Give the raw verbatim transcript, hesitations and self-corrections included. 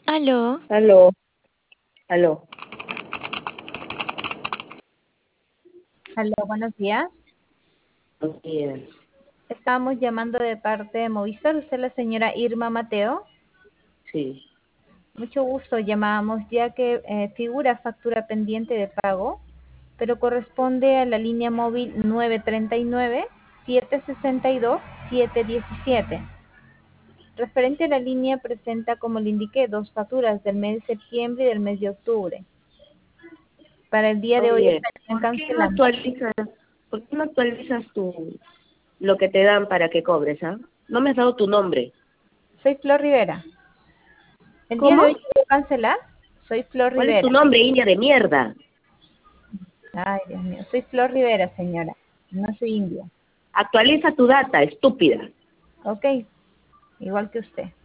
Aló. Aló, aló. Aló, buenos días. Buenos días. Estamos llamando de parte de Movistar. ¿Usted es la señora Irma Mateo? Sí. Mucho gusto. Llamamos ya que eh, figura factura pendiente de pago, pero corresponde a la línea móvil nueve tres nueve, siete seis dos, siete uno siete. Referente a la línea presenta, como le indiqué, dos facturas del mes de septiembre y del mes de octubre. Para el día de hoy Oye, estarían ¿por qué no cancelando. actualizas, por qué no actualizas tu, lo que te dan para que cobres, ah? No me has dado tu nombre. Soy Flor Rivera. El día ¿Cómo? de hoy quiero cancelar. Soy Flor ¿Cuál es tu Rivera. nombre, India de mierda? Ay, Dios mío. Soy Flor Rivera, señora. No soy india. Actualiza tu data, estúpida. Ok. Igual que usted.